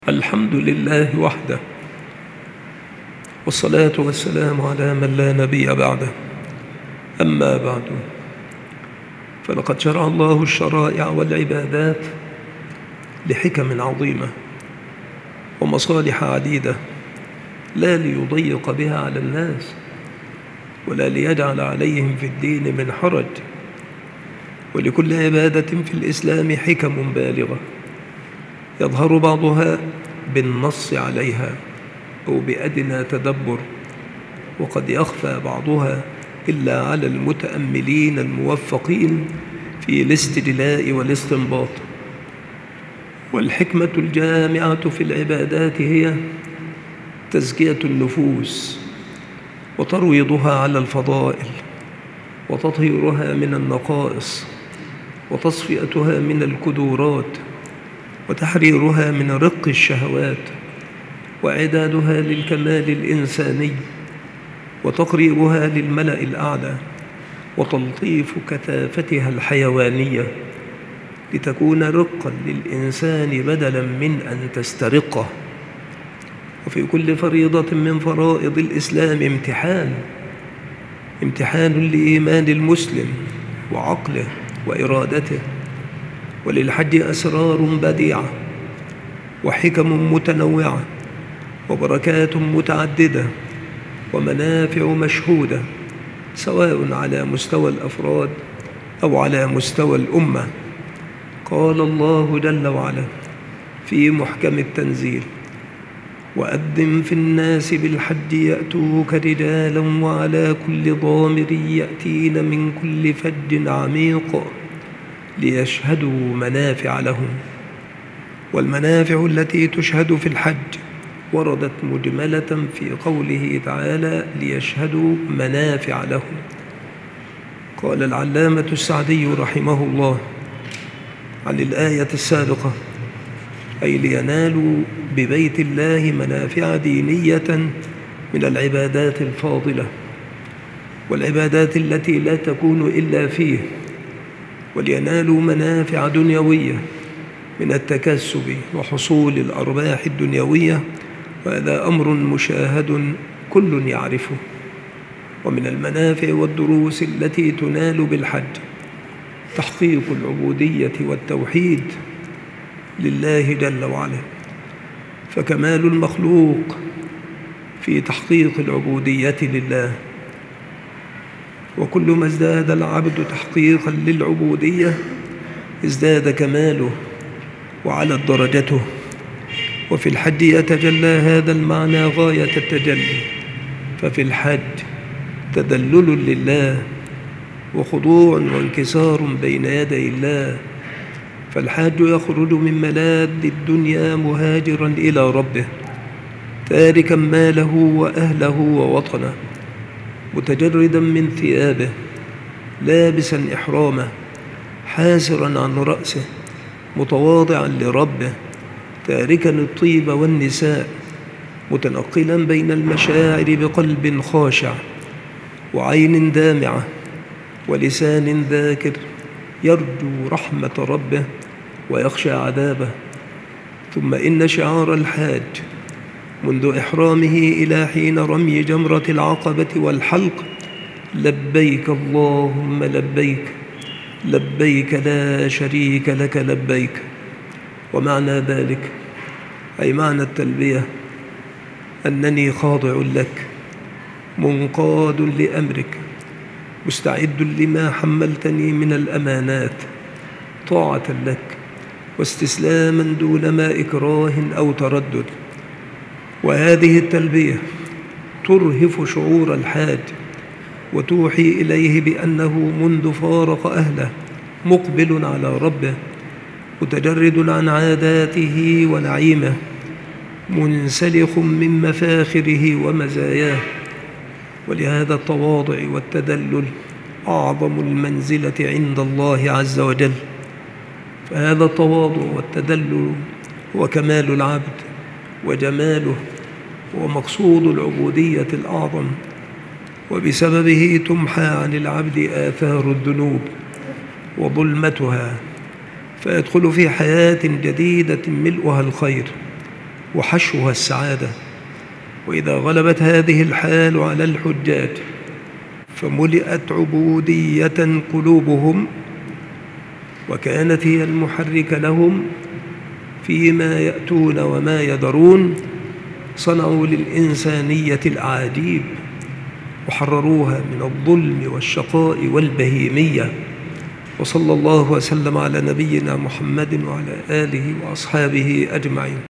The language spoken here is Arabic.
الحمد لله وحده، والصلاة والسلام على من لا نبي بعده. أما بعد، فلقد شرع الله الشرائع والعبادات لحكم عظيمة ومصالح عديدة، لا ليضيق بها على الناس ولا ليجعل عليهم في الدين من حرج. ولكل عبادة في الإسلام حكم بالغة يظهر بعضها بالنص عليها أو بأدنى تدبر، وقد يخفى بعضها إلا على المتأملين الموفقين في الاستجلاء والاستنباط. والحكمة الجامعة في العبادات هي تزكية النفوس وترويضها على الفضائل وتطهيرها من النقائص وتصفيتها من الكدورات وتحريرها من رق الشهوات وإعدادها للكمال الإنساني وتقريبها للملأ الأعلى وتلطيف كثافتها الحيوانية لتكون رقا للإنسان بدلا من أن تسترقه. وفي كل فريضة من فرائض الإسلام امتحان لإيمان المسلم وعقله وإرادته. وللحج أسرار بديعة وحكم متنوعة وبركات متعددة ومنافع مشهودة، سواء على مستوى الأفراد أو على مستوى الأمة. قال الله جل وعلا في محكم التنزيل: وأذن في الناس بالحج يأتوك رجالا وعلى كل ضامر يأتين من كل فج عميق ليشهدوا منافع لهم. والمنافع التي تشهد في الحج وردت مجملة في قوله تعالى: ليشهدوا منافع لهم. قال العلامة السعدي رحمه الله عن الآية السابقة: أي لينالوا ببيت الله منافع دينية من العبادات الفاضلة والعبادات التي لا تكون إلا فيه، ولينالوا منافع دنيوية من التكسب وحصول الأرباح الدنيوية، وهذا أمر مشاهد كل يعرفه. ومن المنافع والدروس التي تنال بالحج تحقيق العبودية والتوحيد لله جل وعلا، فكمال المخلوق في تحقيق العبودية لله، وكل ما ازداد العبد تحقيقا للعبودية ازداد كماله وعلت درجته. وفي الحج يتجلى هذا المعنى غاية التجلي، ففي الحج تذلل لله وخضوع وانكسار بين يدي الله. فالحاج يخرج من ملاذ الدنيا مهاجرا إلى ربه، تاركا ماله وأهله ووطنه، متجردا من ثيابه، لابسا إحرامه، حاسرا عن رأسه، متواضعا لربه، تاركا الطيب والنساء، متنقلا بين المشاعر بقلب خاشع وعين دامعة ولسان ذاكر يرجو رحمة ربه ويخشى عذابه. ثم إن شعار الحاج منذ إحرامه إلى حين رمي جمرة العقبة والحلق: لبيك اللهم لبيك، لبيك لا شريك لك لبيك. ومعنى ذلك أي معنى التلبية أنني خاضع لك، منقاد لأمرك، مستعد لما حملتني من الأمانات، طاعة لك واستسلاما دون ما إكراه أو تردد. وهذه التلبية ترهف شعور الحاج وتوحي إليه بأنه منذ فارق أهله مقبل على ربه، متجرد عن عاداته ونعيمه، منسلخ من مفاخره ومزاياه. ولهذا التواضع والتذلل أعظم المنزلة عند الله عز وجل. فهذا التواضع والتذلل هو كمال العبد وجماله ومقصود العبودية الأعظم، وبسببه تمحى عن العبد آثار الذنوب وظلمتها، فيدخل في حياة جديدة ملؤها الخير وحشوها السعادة. وإذا غلبت هذه الحال على الحجاج فملئت عبودية قلوبهم، وكانت هي المحرك لهم فيما يأتون وما يذرون، صنعوا للإنسانية الأعاجيب وحرروها من الظلم والشقاء والبهيمية. وصلى الله وسلم على نبينا محمد وعلى آله وأصحابه أجمعين.